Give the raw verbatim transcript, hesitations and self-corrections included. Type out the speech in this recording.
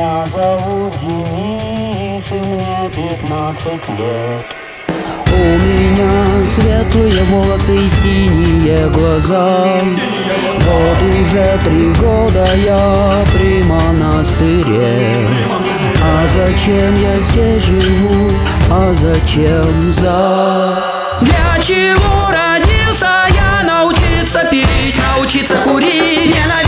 Меня зовут Денис, и мне пятнадцать лет. У меня светлые волосы и синие глаза. Вот уже три года я при монастыре. А зачем я здесь живу? А зачем за? Для чего родился я? Научиться пить, научиться курить, ненавидеть